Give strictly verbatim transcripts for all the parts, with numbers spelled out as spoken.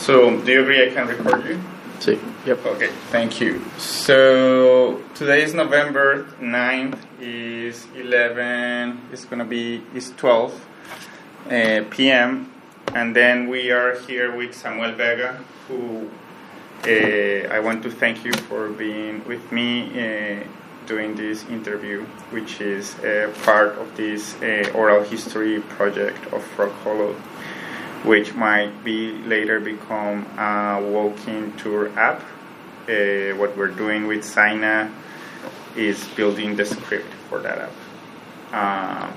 So, do you agree I can record you? Sí. Yep. Okay, thank you. So, today is November ninth, is eleven, it's gonna be, it's twelve uh, p m And then we are here with Samuel Vega, who uh, I want to thank you for being with me uh, doing this interview, which is uh, part of this uh, oral history project of Frog Hollow, which might be later become a walking tour app. Uh, what we're doing with Saina is building the script for that app. Um,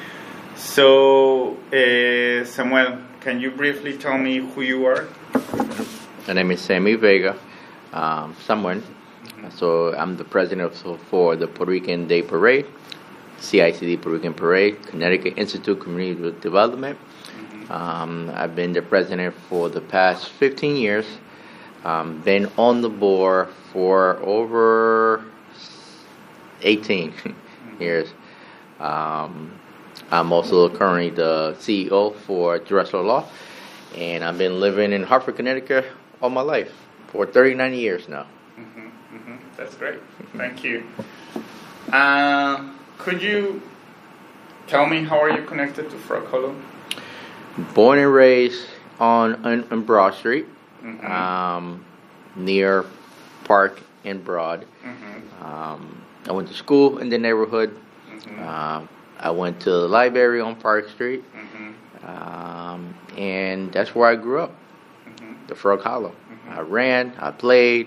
so, uh, Samuel, can you briefly tell me who you are? My name is Sammy Vega, um, someone. Mm-hmm. So I'm the president of, for the Puerto Rican Day Parade, C I C D Puerto Rican Parade, Connecticut Institute Community Development. Mm-hmm. Um, I've been the president for the past fifteen years. Um, been on the board for over eighteen mm-hmm. years. Um, I'm also currently the C E O for Terrestrial Law, and I've been living in Hartford, Connecticut all my life for thirty-nine years now. Mm-hmm, mm-hmm. That's great. Thank you. Uh, could you tell me how are you connected to Frog Hollow? Born and raised on, on, on Broad Street, mm-hmm. um, near Park and Broad. Mm-hmm. Um, I went to school in the neighborhood. Mm-hmm. Uh, I went to the library on Park Street, mm-hmm. um, and that's where I grew up, mm-hmm. the Frog Hollow. Mm-hmm. I ran, I played,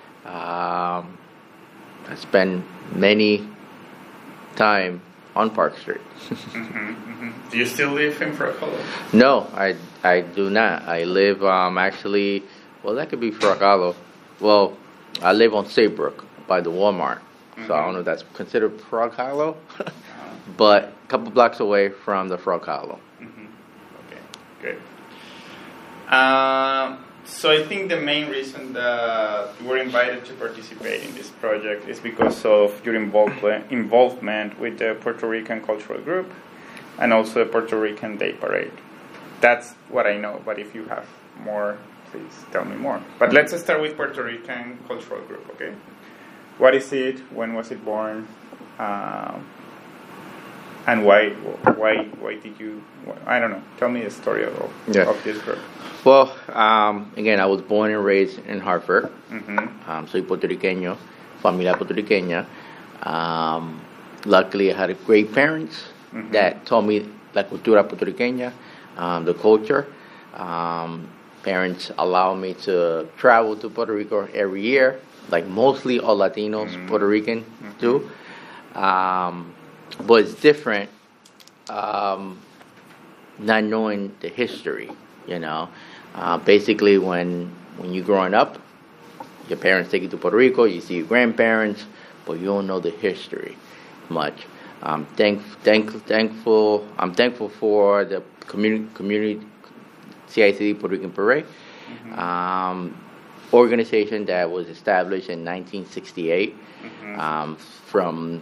um, I spent many time on Park Street. mm-hmm. Mm-hmm. Do you still live in Frog Hollow? No, I, I do not. I live um, actually, well, that could be Frog Hollow. Well, I live on Saybrook by the Walmart, mm-hmm. so I don't know if that's considered Frog Hollow. But a couple blocks away from the Frog Hollow. Mm-hmm. Okay, good. Uh, so I think the main reason that you were invited to participate in this project is because of your involvement involvement with the Puerto Rican Cultural Group and also the Puerto Rican Day Parade. That's what I know, but if you have more, please tell me more. But let's start with Puerto Rican Cultural Group, okay? What is it? When was it born? Uh, And why, why, why did you? I don't know. Tell me the story of, yeah. of this group. Well, um, again, I was born and raised in Hartford. Mm-hmm. Um, soy puertorriqueño, familia puertorriqueña. Um, luckily, I had great parents mm-hmm. that taught me la cultura puertorriqueña, um, the culture. Um, parents allowed me to travel to Puerto Rico every year, like mostly all Latinos, mm-hmm. Puerto Rican mm-hmm. do. Um, But it's different um, not knowing the history, you know. Uh, basically, when when you're growing up, your parents take you to Puerto Rico, you see your grandparents, but you don't know the history much. Um, thank, thank, thankful, I'm thankful for the community, community C I C D Puerto Rican Parade, mm-hmm. um, organization that was established in nineteen sixty-eight mm-hmm. um, from...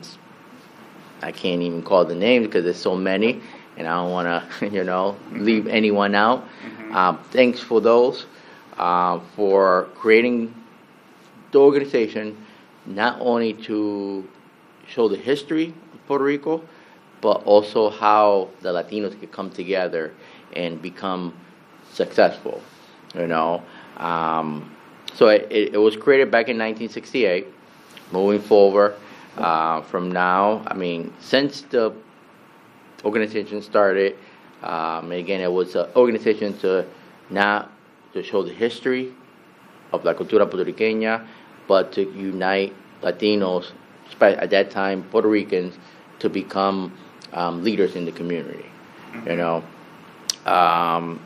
I can't even call the names because there's so many, and I don't want to, you know, mm-hmm. leave anyone out. Mm-hmm. Um, thanks for those, uh, for creating the organization, not only to show the history of Puerto Rico, but also how the Latinos could come together and become successful, you know. Um, so it, it was created back in nineteen sixty-eight. Moving forward, Uh, from now, I mean, since the organization started, um, again, it was an organization to not to show the history of la cultura puertorriqueña, but to unite Latinos, at that time Puerto Ricans, to become um, leaders in the community. You know, um,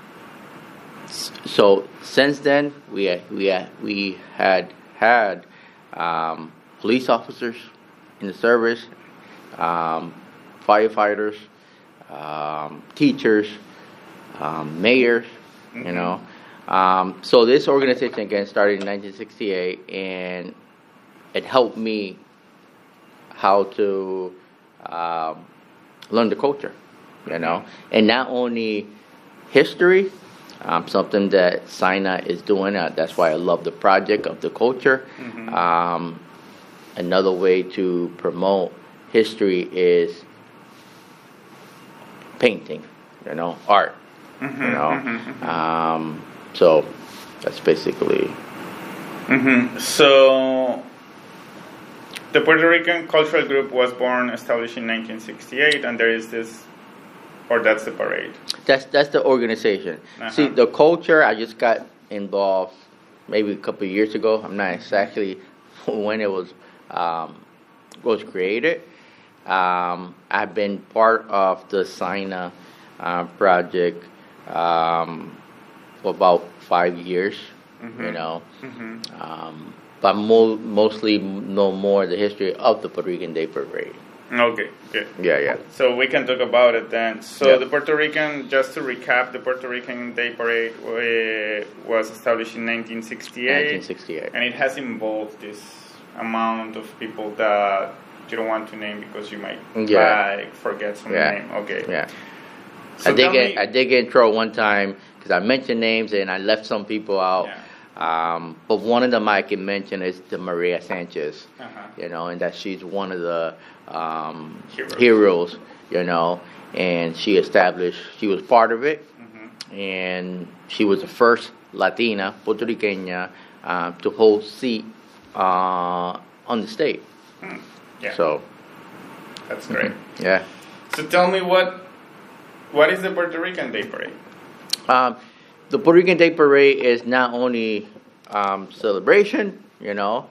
so since then we we we had had. Um, police officers in the service, um, firefighters, um, teachers, um, mayors, mm-hmm. you know. Um, so this organization, again, started in nineteen sixty-eight, and it helped me how to um, learn the culture, you know. And not only history, Um, something that Sina is doing. Uh, that's why I love the project of the culture. Mm-hmm. Um, another way to promote history is painting, you know, art, Mm-hmm. you know. Mm-hmm. Um, so that's basically. Mm-hmm. So the Puerto Rican Cultural Group was born, established in nineteen sixty-eight, and there is this, or that's the parade. That's that's the organization. Uh-huh. See, the culture, I just got involved maybe a couple of years ago. I'm not exactly when it was um, was created. Um, I've been part of the Sina uh, project um, for about five years. Mm-hmm. You know, Mm-hmm. um, but mo- mostly know more the history of the Puerto Rican Day Parade. Okay, good. Yeah, yeah. So we can talk about it then. So Yeah. the Puerto Rican, just to recap, the Puerto Rican Day Parade uh, was established in nineteen sixty-eight, nineteen sixty-eight. and it has involved this amount of people that you don't want to name because you might Yeah. like forget some Yeah. name. Okay. Yeah. So I did tell get me- I did get in trouble one time because I mentioned names and I left some people out. Yeah. Um, but one of them I can mention is the Maria Sanchez, Uh-huh. you know, and that she's one of the um, Heroes. heroes, you know, and she established, she was part of it, Mhm. and she was the first Latina, Puerto Riqueña, um, to hold seat uh, on the state. Hmm. Yeah. So, That's great. yeah. So tell me what what is the Puerto Rican Day Parade? Um, the Puerto Rican Day Parade is not only um, celebration, you know.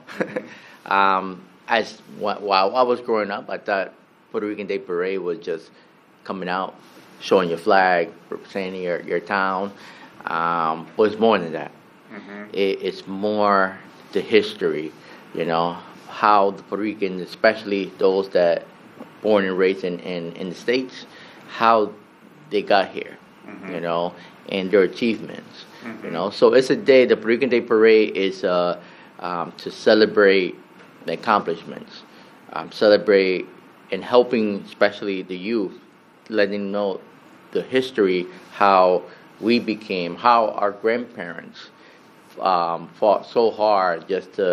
um, as wh- while I was growing up, I thought Puerto Rican Day Parade was just coming out, showing your flag, representing your your town. Um, but it's more than that. Mm-hmm. It, it's more the history, you know, how the Puerto Ricans, especially those that born and raised in, in, in the States, how they got here, Mhm. you know, and their achievements, Mhm. you know. So it's a day, the Puerto Rican Day Parade is uh, um, to celebrate the accomplishments, um, celebrate and helping especially the youth, letting them know the history, how we became, how our grandparents um, fought so hard just to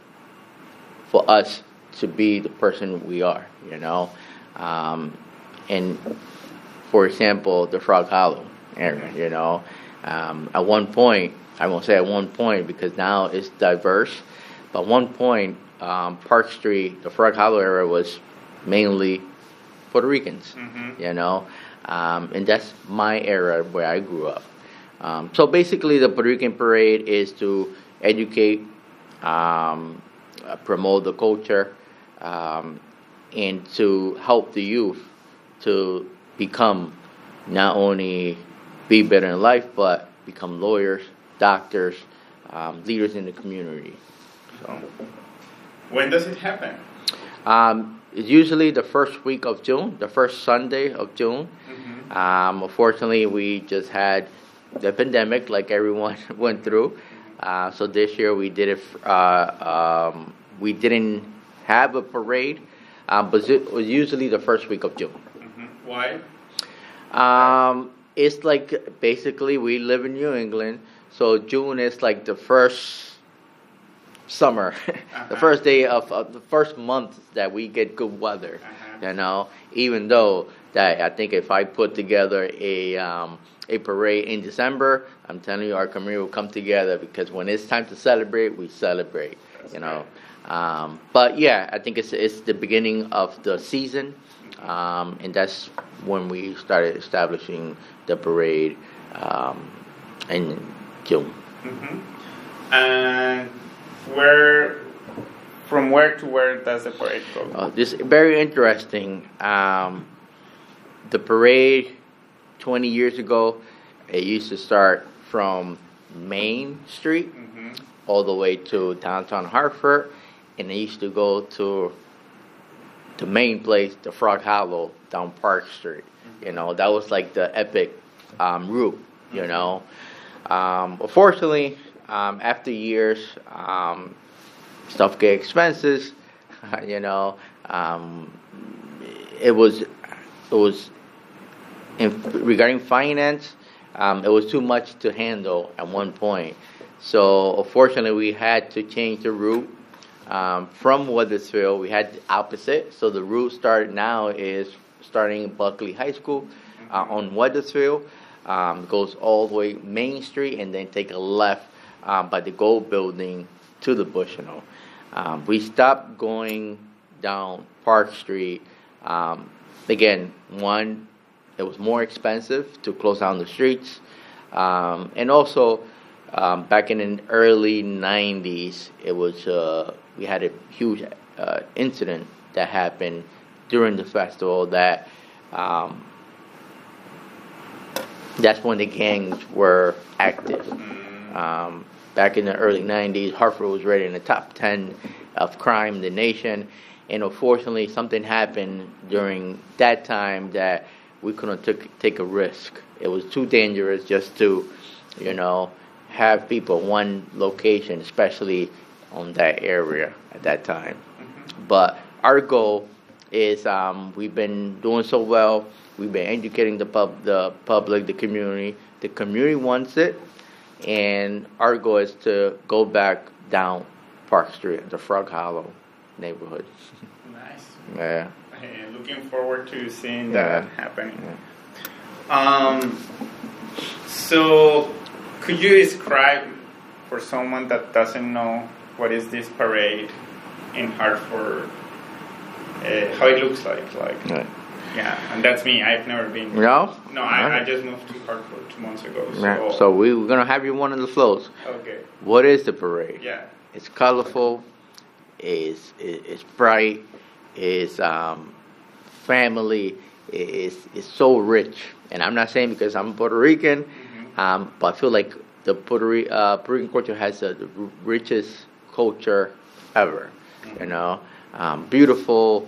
for us to be the person we are, you know. Um, and for example, the Frog Hollow area, you know. Um, at one point, I won't say at one point because now it's diverse, but at one point, um, Park Street, the Frog Hollow area was mainly Puerto Ricans, Mhm. you know. Um, and that's my era where I grew up. Um, so basically, the Puerto Rican Parade is to educate, um, uh, promote the culture, um, and to help the youth to become not only be better in life, but become lawyers, doctors, um, leaders in the community. So, When does it happen? um, it's usually the first week of June, the first Sunday of June. Mhm. Um, unfortunately, we just had the pandemic, like everyone went through. Uh, so this year we did it. Uh, um, we didn't have a parade, uh, but it was usually the first week of June. Mhm. Why? Um, it's like basically we live in New England, so June is like the first summer, the Uh-huh. first day of, of the first month that we get good weather. Uh-huh. You know, even though that I think if I put together a um, a parade in December, I'm telling you, our community will come together because when it's time to celebrate, we celebrate. That's you know, um, but yeah, I think it's it's the beginning of the season, um, and that's when we started establishing the parade um, in June. Mm-hmm. And where, from where to where does the parade go? Uh, this is very interesting. Um, the parade twenty years ago, it used to start from Main Street Mm-hmm. all the way to downtown Hartford, and it used to go to the main place, the Frog Hollow, down Park Street. You know, that was like the epic um, route, you know. Um, unfortunately, um, after years, um, stuff get expensive, you know. Um, it was, it was, in, regarding finance, um, it was too much to handle at one point. So unfortunately, we had to change the route um, from Weathersfield. We had the opposite. So the route started now is starting in Buckley High School uh, on Weathersfield. Um, goes all the way Main Street and then take a left um, by the Gold Building to the Bushnell. Um, we stopped going down Park Street. Um, again, one, it was more expensive to close down the streets. Um, and also, um, back in the early nineties, it was uh, we had a huge uh, incident that happened during the festival that um, that's when the gangs were active. Um, back in the early nineties, Hartford was rated in the top ten of crime in the nation. And unfortunately, something happened during that time that we couldn't took, take a risk. It was too dangerous just to, you know, have people in one location, especially on that area at that time. Mm-hmm. But our goal is um, we've been doing so well. We've been educating the pub, the public, the community. The community wants it, and our goal is to go back down Park Street, the Frog Hollow neighborhood. Nice. Yeah. Hey, looking forward to seeing Yeah. that happening. Yeah. Um. So, could you describe for someone that doesn't know what is this parade in Hartford? Uh, how it looks like, like. Right. Yeah, and that's me. I've never been. No? No, I, I just moved to Hartford two months ago. So. Yeah. So we, we're going to have you one of the floats. Okay. What is the parade? Yeah. It's colorful. It's, it's bright. It's um, family. It's, it's so rich. And I'm not saying because I'm Puerto Rican, mm-hmm. um, but I feel like the Puerto, Rican, uh, Puerto Rican culture has the, the richest culture ever. Mm-hmm. You know, um, beautiful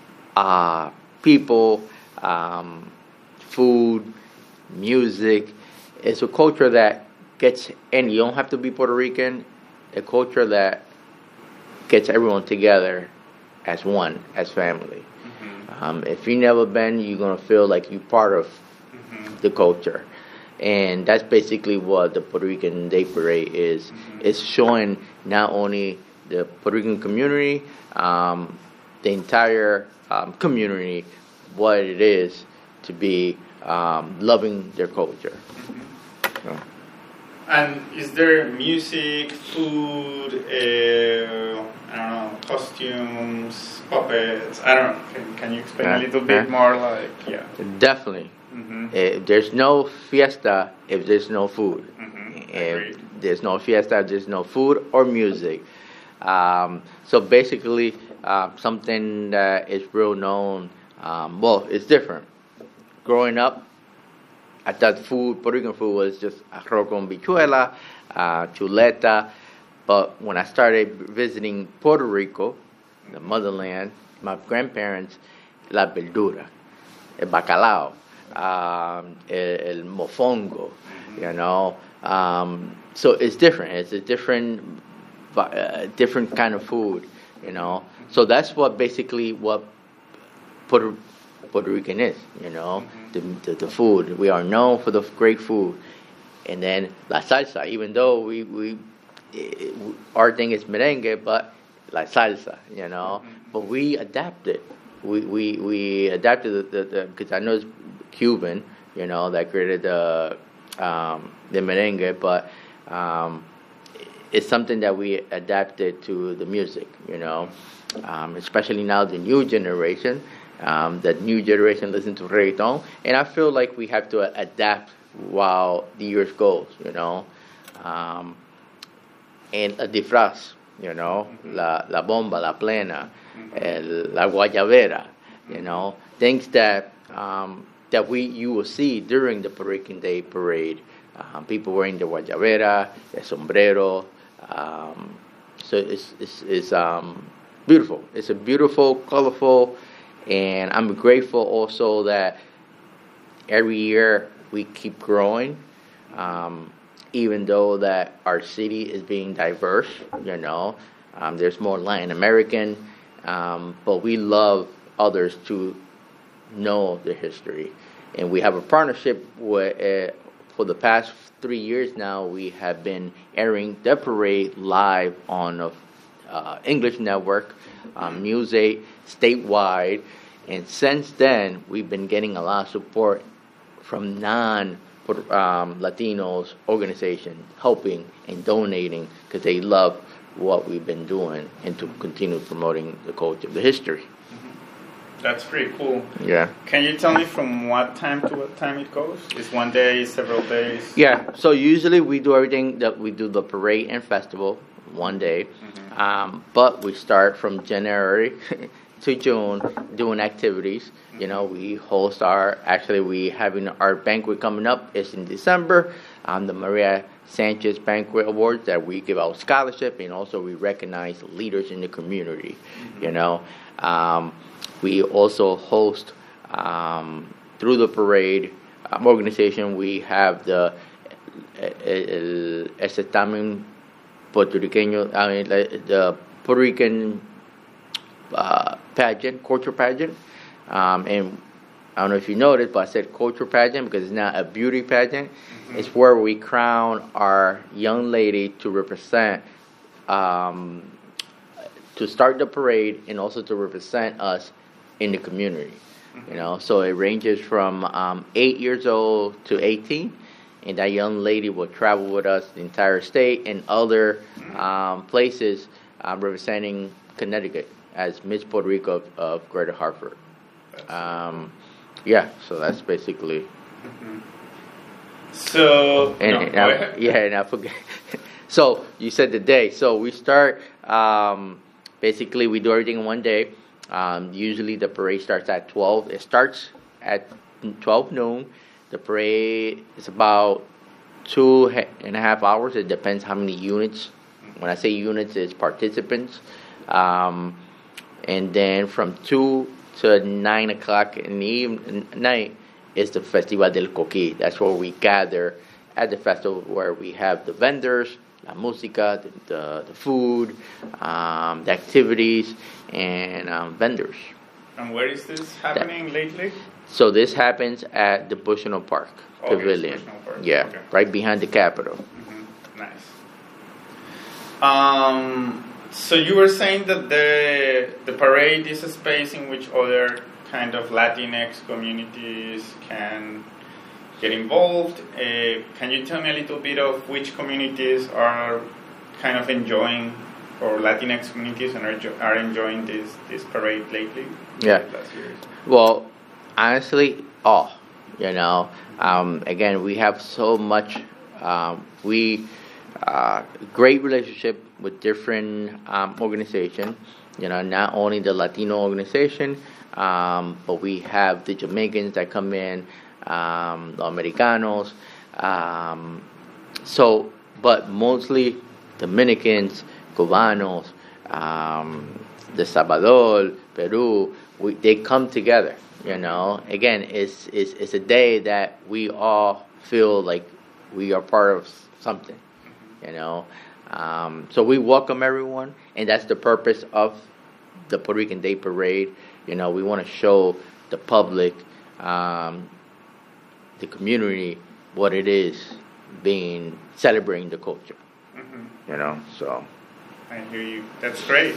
uh, people, um, food, music. It's a culture that gets, and you don't have to be Puerto Rican, a culture that gets everyone together as one, as family. Mm-hmm. Um, if you've never been, you're going to feel like you're part of mm-hmm. the culture. And that's basically what the Puerto Rican Day Parade is. Mm-hmm. It's showing not only the Puerto Rican community, um, the entire um, community, what it is to be um, loving their culture. Mm-hmm. So. And is there music, food, uh, I don't know, costumes, puppets? I don't know. Can, can you explain yeah. a little bit yeah. more? Like, yeah. Definitely. Mm-hmm. Uh, there's no fiesta if there's no food. Mm-hmm. If there's no fiesta, if there's no food or music. Um, so basically, uh, something that is real known. Um, well, it's different. Growing up, I thought food, Puerto Rican food, was just arroz con bichuela, uh, chuleta. But when I started visiting Puerto Rico, the motherland, my grandparents, la verdura, el bacalao, um, el, el mofongo, you know. Um, so it's different. It's a different, uh, different kind of food, you know. So that's what basically what Puerto Puerto Rican is, you know, mm-hmm. the, the the food. We are known for the great food, and then la salsa. Even though we we it, our thing is merengue, but la salsa, you know. Mm-hmm. But we adapted. We we we adapted the because I know it's Cuban, you know, that created the um, the merengue, but um, it's something that we adapted to the music, you know, um, especially now the new generation. Um, the new generation listen to reggaeton, and I feel like we have to adapt while the years goes, you know. Um, and a disfraz, you know, mm-hmm. la la bomba, la plena, mm-hmm. el, la guayabera, you know, things that um, that we you will see during the Puerto Rican Day Parade. Um, people wearing the guayabera, the sombrero. Um, so it's it's, it's um, beautiful. It's a beautiful, colorful. And I'm grateful also that every year we keep growing, um, even though that our city is being diverse, you know. Um, there's more Latin American, um, but we love others to know their history. And we have a partnership with uh, for the past three years now, we have been airing the parade live on a uh, English network, um, News eight, statewide. And since then, we've been getting a lot of support from non um, Latinos organizations helping and donating because they love what we've been doing and to continue promoting the culture, the history. That's pretty cool. Yeah. Can you tell me from what time to what time it goes? Is one day, several days? Yeah. So usually we do everything that we do the parade and festival one day, mm-hmm. um, but we start from January to June doing activities. Mm-hmm. You know, we host our actually we having our banquet coming up. It's in December. Um, the Maria Sanchez Banquet Awards that we give out scholarship and also we recognize leaders in the community. Mm-hmm. You know. Um, We also host, um, through the parade um, organization, we have the el, el certamen puertorriqueño, I mean, the Puerto Rican uh, pageant, culture pageant. Um, and I don't know if you noticed, but I said culture pageant because it's not a beauty pageant. Mm-hmm. It's where we crown our young lady to represent, um, to start the parade and also to represent us in the community, you know, so it ranges from um, eight years old to eighteen, and that young lady will travel with us the entire state and other um, places um, representing Connecticut as Miss Puerto Rico of, of Greater Hartford. Um, yeah, so that's basically. Mm-hmm. So and, no, and I, yeah, and I forget. So you said the day. So we start. Um, basically, we do everything in one day. Um, usually the parade starts at twelve. It starts at twelve noon. The parade is about two and a half hours. It depends how many units. When I say units, it's participants. Um, and then from two to nine o'clock in the evening, night is the Festival del Coquí. That's where we gather at the festival where we have the vendors, la música, the, the, the food, um, the activities, and um, vendors. And where is this happening that, lately? So this happens at the Bushnell Park okay, Pavilion. Park. Yeah, okay. Right behind the Capitol. Mm-hmm. Nice. Um, so you were saying that the the parade is a space in which other kind of Latinx communities can get involved. Uh, can you tell me a little bit of which communities are kind of enjoying, or Latinx communities and are, are enjoying this, this parade lately? Yeah. Well, honestly, all, you know. Um, again, we have so much, um, we, uh, great relationship with different um, organizations, you know, not only the Latino organization, um, but we have the Jamaicans that come in, um, the Americanos, um, so, but mostly Dominicans, Cubanos, um, the Salvador, Peru, we, they come together, you know. Again, it's, it's, it's a day that we all feel like we are part of something, you know. Um, so we welcome everyone, and that's the purpose of the Puerto Rican Day Parade. You know, we want to show the public, um, the community, what it is being, celebrating the culture. Mm-hmm. You know, so. I hear you. That's great.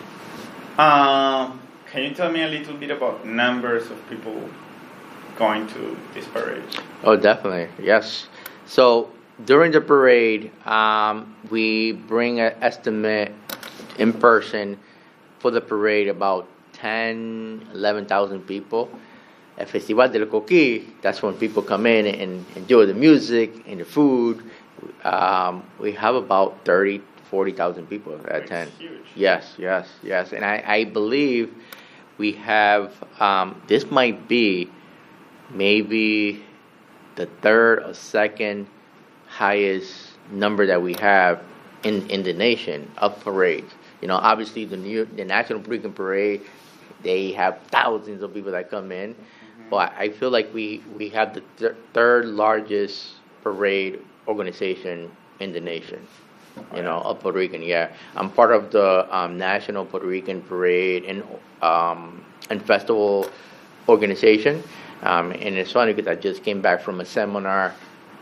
Um, can you tell me a little bit about numbers of people going to this parade? Oh, definitely. Yes. So during the parade, um, we bring an estimate in person for the parade about ten, eleven thousand people. At Festival del Coquí, that's when people come in and enjoy the music and the food. Um, we have about thirty, forty thousand people at ten. Huge. Yes, yes, yes. And I, I believe we have, um, this might be maybe the third or second highest number that we have in, in the nation of parades. You know, obviously the New the National Puerto Rican Parade, they have thousands of people that come in. Mm-hmm. But I feel like we, we have the th- third largest parade organization in the nation. You know, of Puerto Rican, yeah. I'm part of the um, National Puerto Rican Parade and um, and Festival organization. Um, and it's funny because I just came back from a seminar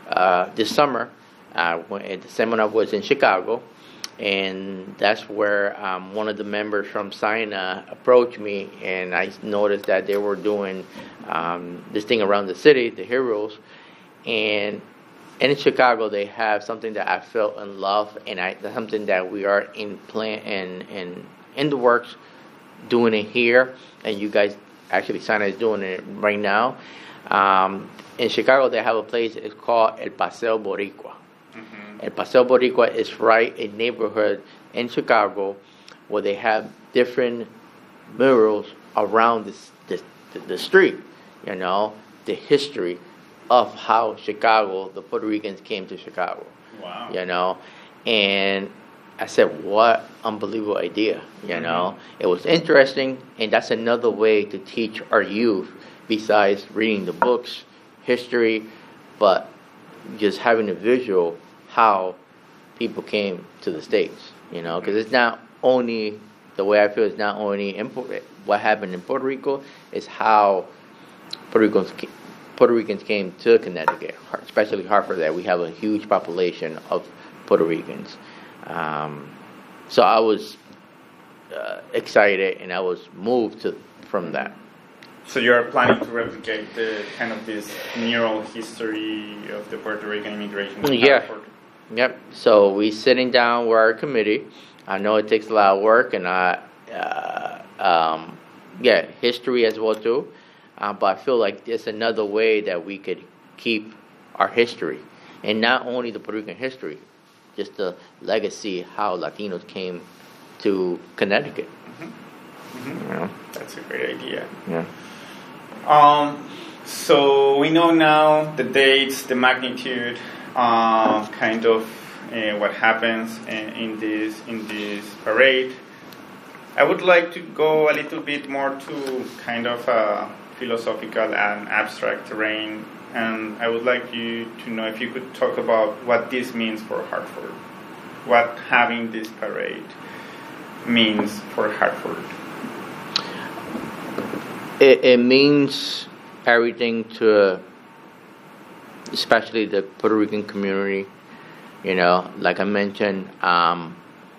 uh, this summer, uh, when the seminar was in Chicago, and that's where um, one of the members from Sina approached me, and I noticed that they were doing um, this thing around the city, the Heroes, and in Chicago they have something that I felt in love, and I, that's something that we are in plan and in, in, in the works, doing it here, and you guys actually Sina is doing it right now. Um, in Chicago they have a place, it's called El Paseo Boricua. Mm-hmm. El Paseo Boricua is right in a neighborhood in Chicago where they have different murals around this, this, the, the street, you know, the history of how Chicago, the Puerto Ricans came to Chicago. Wow. You know, and I said, what unbelievable idea, you mm-hmm. know. It was interesting, and that's another way to teach our youth, besides reading the books, history, but just having a visual how people came to the States, you know, because it's not only, the way I feel, it's not only in, what happened in Puerto Rico, it's how Puerto Ricans, Puerto Ricans came to Connecticut, especially Hartford, that we have a huge population of Puerto Ricans. Um, so I was uh, excited, and I was moved to, from that. So you're planning to replicate the kind of this mural history of the Puerto Rican immigration? Yeah. Yep. So we sitting down with our committee. I know it takes a lot of work, and I, uh, um, yeah, history as well too. Uh, but I feel like there's another way that we could keep our history, and not only the Puerto Rican history, just the legacy how Latinos came to Connecticut. Mm-hmm. Mm-hmm. You know? That's a great idea. Yeah. Um, so we know now the dates, the magnitude, uh, kind of uh, what happens in, in this in this parade. I would like to go a little bit more to kind of a philosophical and abstract terrain, and I would like you to know if you could talk about what this means for Hartford, what having this parade means for Hartford. It, it means everything to, especially the Puerto Rican community. You know, like I mentioned, um,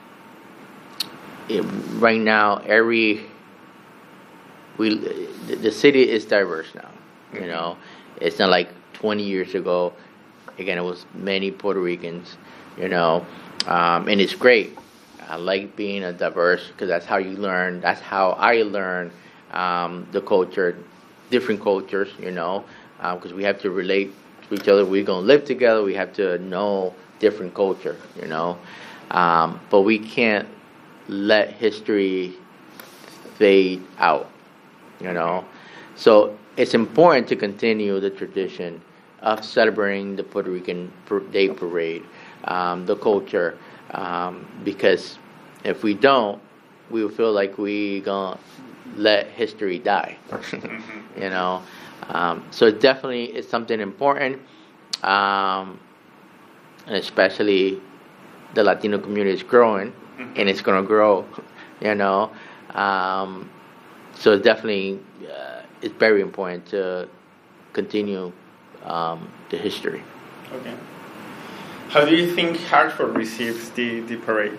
it, right now, every we the, the city is diverse now. You know, it's not like twenty years ago. Again, it was many Puerto Ricans. You know, um, and it's great. I like being a diverse because that's how you learn. That's how I learn. Um, the culture, different cultures, you know, because um, we have to relate to each other. We're going to live together. We have to know different culture, you know. Um, but we can't let history fade out, you know. So it's important to continue the tradition of celebrating the Puerto Rican Day Parade, um, the culture, um, because if we don't, we will feel like we going to let history die, you know. Um, so it definitely is something important, um, and especially the Latino community is growing, and it's going to grow, you know. Um, so it definitely uh, it's very important to continue um, the history. Okay. How do you think Hartford receives the, the parade?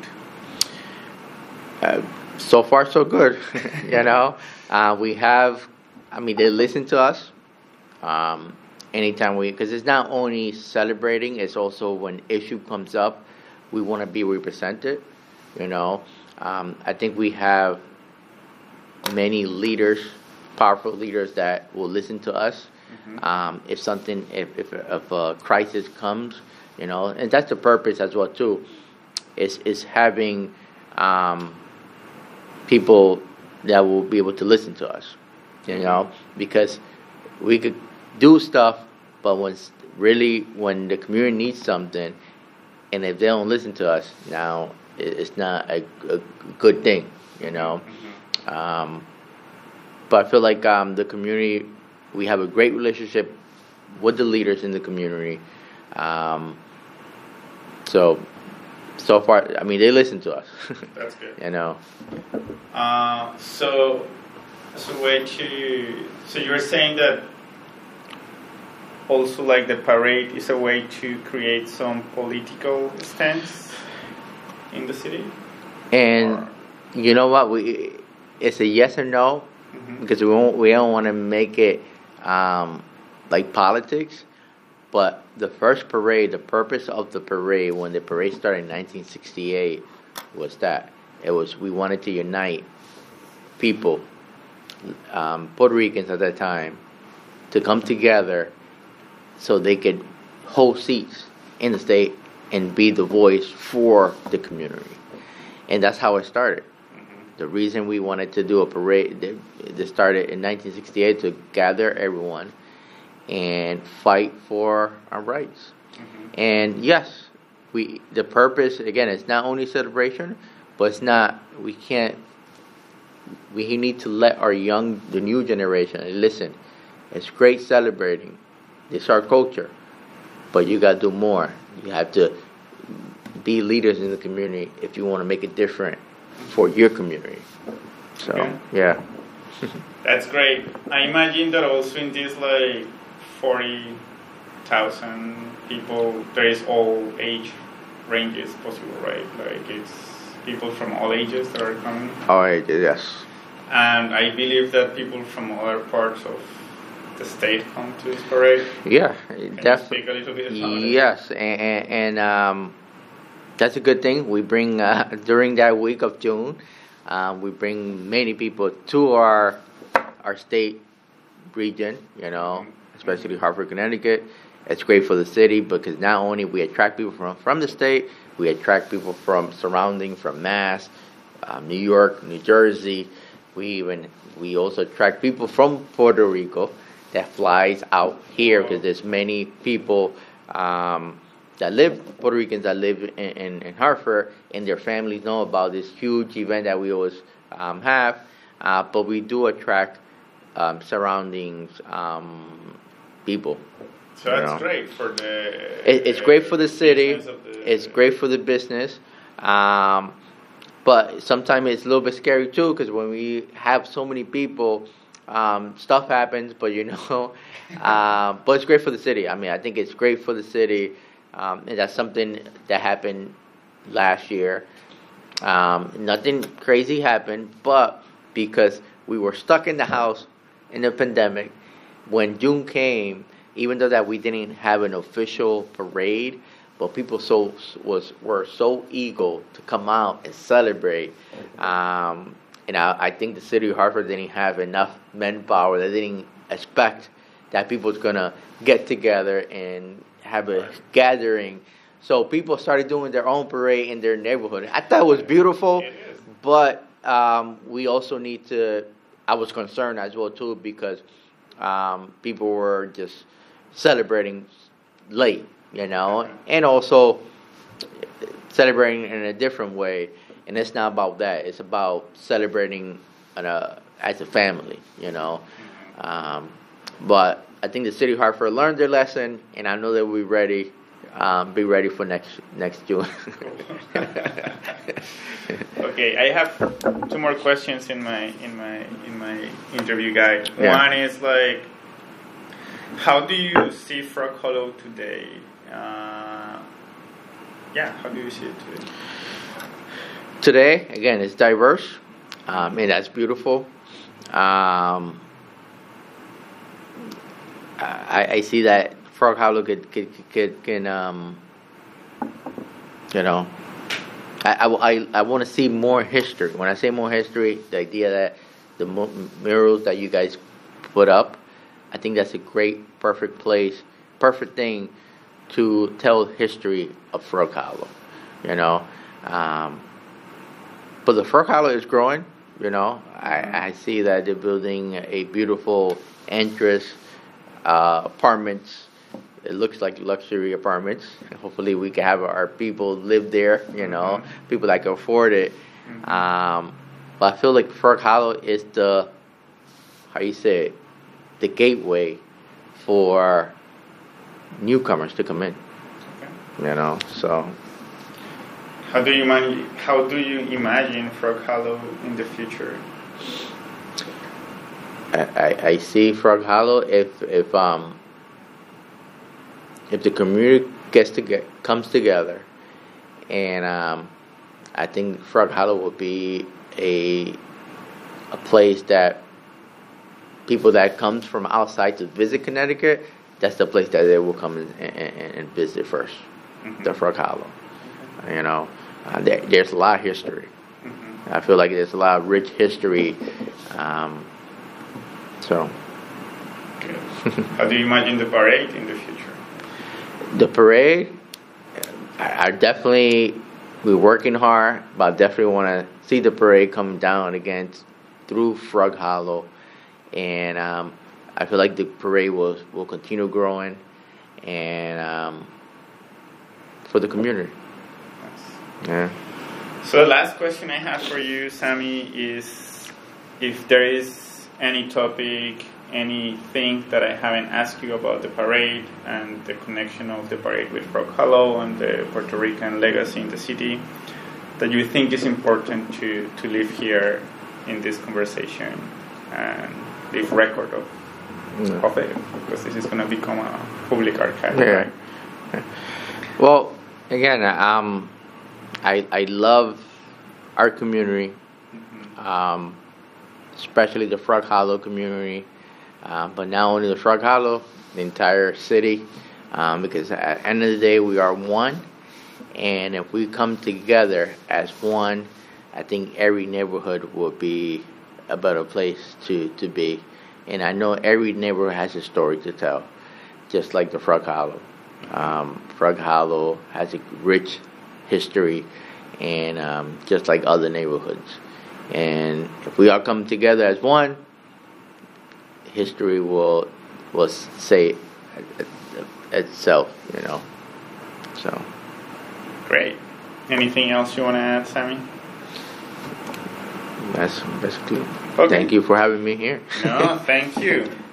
Uh, So far, so good. You know, uh, we have. I mean, they listen to us. Um, anytime we, because it's not only celebrating; it's also when issue comes up, we want to be represented. You know, um, I think we have many leaders, powerful leaders that will listen to us. Mm-hmm. Um, if something, if, if if a crisis comes, you know, and that's the purpose as well too. Is is having. Um, people that will be able to listen to us, you know, because we could do stuff, but when really when the community needs something, and if they don't listen to us, now it's not a, a good thing, you know. Mm-hmm. Um, but I feel like um, the community, we have a great relationship with the leaders in the community. Um, so. So far, I mean, they listen to us. That's good. You know. Uh, so, so way to. So you were saying that also like the parade is a way to create some political stance in the city? And Or- you know what? We it's a yes or no Mhm. because we won't, we don't want to make it um, like politics. But the first parade, the purpose of the parade when the parade started in nineteen sixty-eight was that it was we wanted to unite people, um, Puerto Ricans at that time, to come together so they could hold seats in the state and be the voice for the community. And that's how it started. The reason we wanted to do a parade, it started in nineteen sixty-eight to gather everyone and fight for our rights. Mhm. And yes, we the purpose again, it's not only celebration, but it's not. We can't. We need to let our young, the new generation, listen. It's great celebrating. It's our culture, but you got to do more. You have to be leaders in the community if you want to make it different for your community. So Okay. yeah. That's great. I imagine that also in this like forty thousand people, there is all age ranges possible, right? Like it's people from all ages that are coming. All right. Yes. And I believe that people from other parts of the state come to this parade. Yeah. Can you Definitely. speak a little bit about it? Yes, and, and, and um, that's a good thing. We bring uh, during that week of June, um, we bring many people to our our state region. You know, especially Hartford, Connecticut. It's great for the city because not only we attract people from from the state, we attract people from surrounding, from Mass, um, New York, New Jersey. We even we also attract people from Puerto Rico that flies out here because there's many people um, that live, Puerto Ricans that live in, in, in Hartford, and their families know about this huge event that we always um, have. Uh, but we do attract um, surroundings um, people. So you that's know. great for the. It, it's great for the city. business of the- It's great for the business. Um, but sometimes it's a little bit scary too because when we have so many people, um, stuff happens. But you know, uh, but it's great for the city. I mean, I think it's great for the city, um, and that's something that happened last year. Um, nothing crazy happened, but because we were stuck in the house in the pandemic, when June came, even though that we didn't have an official parade, but people so was were so eager to come out and celebrate. Um, and I, I think the city of Hartford didn't have enough manpower. They didn't expect that people was gonna get together and have a gathering. So people started doing their own parade in their neighborhood. I thought it was beautiful, It is. but um, we also need to. I was concerned as well too because um, people were just celebrating late, you know, and also celebrating in a different way. And it's not about that. It's about celebrating on a, as a family, you know. Um, but I think the city of Hartford learned their lesson, and I know that we're ready. Um, be ready for next next June. Okay, I have two more questions in my in my in my interview guide. Yeah. One is like, how do you see Frog Hollow today? Uh, yeah, how do you see it today? Today, again, it's diverse, um, and that's beautiful. Um, I, I see that Frog Hollow could, could, could, can, um, you know, I, I, I, I want to see more history. When I say more history, the idea that the mu- murals that you guys put up, I think that's a great, perfect place, perfect thing to tell history of Frog Hollow, you know. Um, but the Frog Hollow is growing, you know. I, I see that they're building a beautiful entrance, uh, apartments. It looks like luxury apartments. Hopefully we can have our people live there, you know, mm-hmm. people that can afford it. Mm-hmm. Um, but I feel like Frog Hollow is the, how you say it, the gateway for newcomers to come in, okay. You know, so. How do you man- How do you imagine Frog Hollow in the future? I, I, I see Frog Hollow if if um if the community gets to get comes together, and um, I think Frog Hollow will be a a place that people that comes from outside to visit Connecticut, that's the place that they will come and, and, and visit first, mm-hmm. the Frog Hollow. You know, uh, there, there's a lot of history. Mm-hmm. I feel like there's a lot of rich history. Um, so, how do you imagine the parade in the future? The parade, I, I definitely we're working hard, but I definitely want to see the parade come down again through Frog Hollow, and um, I feel like the parade will will continue growing, and um, for the community. Yes. Yeah. So the last question I have for you, Sammy, is if there is any topic, anything that I haven't asked you about the parade and the connection of the parade with Frog Hollow and the Puerto Rican legacy in the city that you think is important to, to leave here in this conversation and leave record of, yeah. of it, because this is going to become a public archive. Yeah. Right? Yeah. Well, again, um, I I love our community, mm-hmm. um, especially the Frog Hollow community, uh, but not only the Frog Hollow, the entire city, um, because at the end of the day, we are one, and if we come together as one, I think every neighborhood will be a better place to, to be. And I know every neighborhood has a story to tell, just like the Frog Hollow. Um, Frog Hollow has a rich history, and um, just like other neighborhoods. And if we all come together as one, history will will say itself, you know. So great. Anything else you want to add, Sammy? That's basically. Okay. Thank you for having me here. No, thank you.